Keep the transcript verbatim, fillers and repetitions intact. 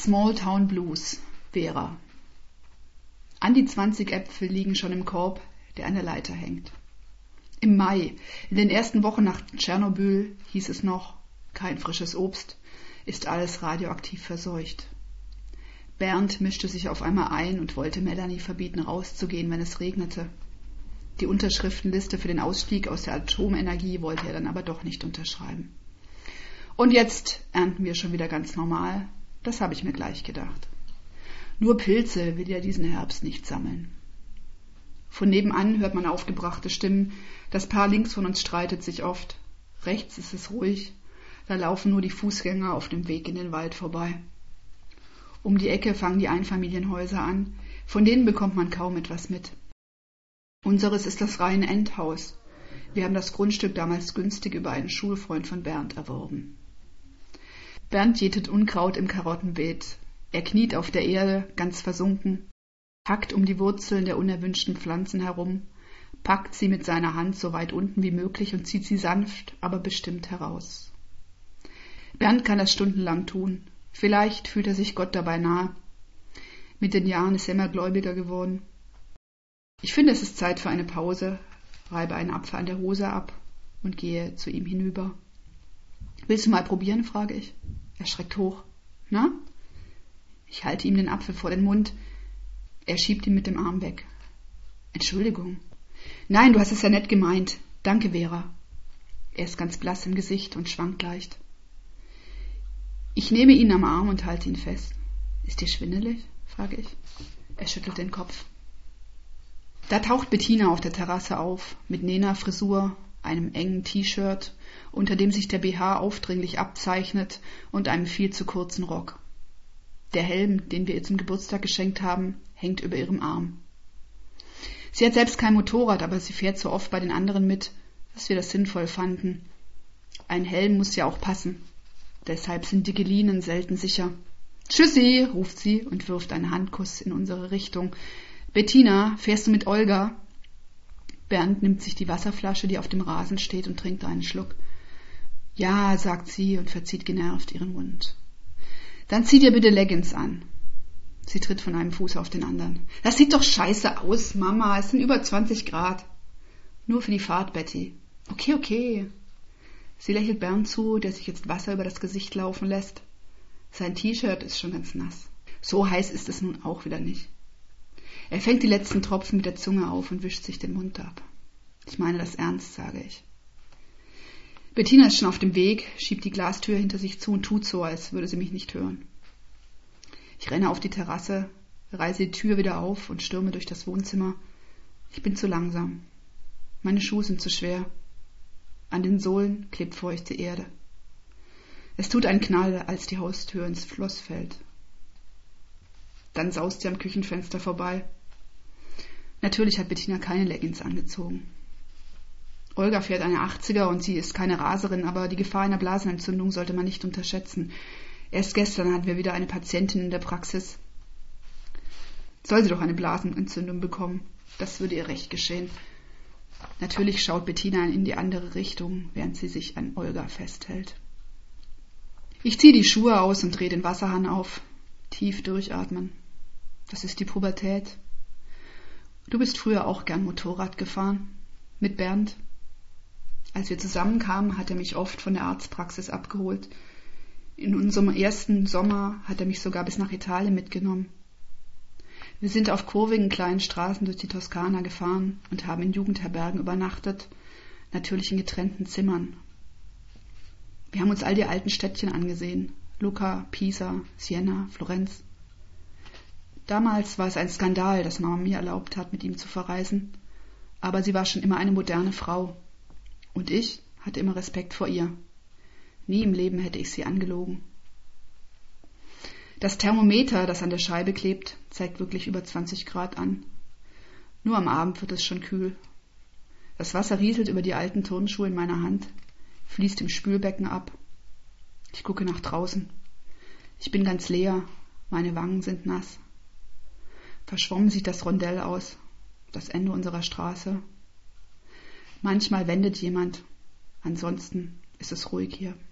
Small Town Blues, Vera. An die zwanzig Äpfel liegen schon im Korb, der an der Leiter hängt. Im Mai, in den ersten Wochen nach Tschernobyl, hieß es noch, kein frisches Obst, ist alles radioaktiv verseucht. Bernd mischte sich auf einmal ein und wollte Melanie verbieten, rauszugehen, wenn es regnete. Die Unterschriftenliste für den Ausstieg aus der Atomenergie wollte er dann aber doch nicht unterschreiben. Und jetzt ernten wir schon wieder ganz normal. Das habe ich mir gleich gedacht. Nur Pilze will er diesen Herbst nicht sammeln. Von nebenan hört man aufgebrachte Stimmen. Das Paar links von uns streitet sich oft. Rechts ist es ruhig. Da laufen nur die Fußgänger auf dem Weg in den Wald vorbei. Um die Ecke fangen die Einfamilienhäuser an. Von denen bekommt man kaum etwas mit. Unseres ist das reine Endhaus. Wir haben das Grundstück damals günstig über einen Schulfreund von Bernd erworben. Bernd jätet Unkraut im Karottenbeet. Er kniet auf der Erde, ganz versunken, hackt um die Wurzeln der unerwünschten Pflanzen herum, packt sie mit seiner Hand so weit unten wie möglich und zieht sie sanft, aber bestimmt heraus. Bernd kann das stundenlang tun. Vielleicht fühlt er sich Gott dabei nahe. Mit den Jahren ist er immer gläubiger geworden. Ich finde, es ist Zeit für eine Pause, reibe einen Apfel an der Hose ab und gehe zu ihm hinüber. »Willst du mal probieren?« frage ich. Er schreckt hoch. »Na?« Ich halte ihm den Apfel vor den Mund. Er schiebt ihn mit dem Arm weg. »Entschuldigung.« »Nein, du hast es ja nett gemeint. Danke, Vera.« Er ist ganz blass im Gesicht und schwankt leicht. Ich nehme ihn am Arm und halte ihn fest. »Ist dir schwindelig?« frage ich. Er schüttelt den Kopf. Da taucht Bettina auf der Terrasse auf, mit Nena-Frisur, einem engen T-Shirt, unter dem sich der B H aufdringlich abzeichnet, und einem viel zu kurzen Rock. Der Helm, den wir ihr zum Geburtstag geschenkt haben, hängt über ihrem Arm. Sie hat selbst kein Motorrad, aber sie fährt so oft bei den anderen mit, dass wir das sinnvoll fanden. Ein Helm muss ja auch passen. Deshalb sind die Geliehenen selten sicher. »Tschüssi«, ruft sie und wirft einen Handkuss in unsere Richtung. »Bettina, fährst du mit Olga?« Bernd nimmt sich die Wasserflasche, die auf dem Rasen steht, und trinkt einen Schluck. »Ja«, sagt sie und verzieht genervt ihren Mund. »Dann zieh dir bitte Leggings an.« Sie tritt von einem Fuß auf den anderen. »Das sieht doch scheiße aus, Mama. Es sind über zwanzig Grad.« »Nur für die Fahrt, Betty.« »Okay, okay.« Sie lächelt Bernd zu, der sich jetzt Wasser über das Gesicht laufen lässt. Sein T-Shirt ist schon ganz nass. So heiß ist es nun auch wieder nicht. Er fängt die letzten Tropfen mit der Zunge auf und wischt sich den Mund ab. Ich meine das ernst, sage ich. Bettina ist schon auf dem Weg, schiebt die Glastür hinter sich zu und tut so, als würde sie mich nicht hören. Ich renne auf die Terrasse, reiße die Tür wieder auf und stürme durch das Wohnzimmer. Ich bin zu langsam. Meine Schuhe sind zu schwer. An den Sohlen klebt feuchte Erde. Es tut einen Knall, als die Haustür ins Schloss fällt. Dann saust sie am Küchenfenster vorbei. Natürlich hat Bettina keine Leggings angezogen. Olga fährt eine achtziger und sie ist keine Raserin, aber die Gefahr einer Blasenentzündung sollte man nicht unterschätzen. Erst gestern hatten wir wieder eine Patientin in der Praxis. Soll sie doch eine Blasenentzündung bekommen. Das würde ihr recht geschehen. Natürlich schaut Bettina in die andere Richtung, während sie sich an Olga festhält. Ich ziehe die Schuhe aus und drehe den Wasserhahn auf. Tief durchatmen. Das ist die Pubertät. Du bist früher auch gern Motorrad gefahren. Mit Bernd. Als wir zusammenkamen, hat er mich oft von der Arztpraxis abgeholt. In unserem ersten Sommer hat er mich sogar bis nach Italien mitgenommen. Wir sind auf kurvigen kleinen Straßen durch die Toskana gefahren und haben in Jugendherbergen übernachtet, natürlich in getrennten Zimmern. Wir haben uns all die alten Städtchen angesehen. Lucca, Pisa, Siena, Florenz. Damals war es ein Skandal, dass Mama mir erlaubt hat, mit ihm zu verreisen. Aber sie war schon immer eine moderne Frau. Und ich hatte immer Respekt vor ihr. Nie im Leben hätte ich sie angelogen. Das Thermometer, das an der Scheibe klebt, zeigt wirklich über zwanzig Grad an. Nur am Abend wird es schon kühl. Das Wasser rieselt über die alten Turnschuhe in meiner Hand, fließt im Spülbecken ab. Ich gucke nach draußen. Ich bin ganz leer, meine Wangen sind nass. Verschwommen sieht das Rondell aus, das Ende unserer Straße. Manchmal wendet jemand, ansonsten ist es ruhig hier.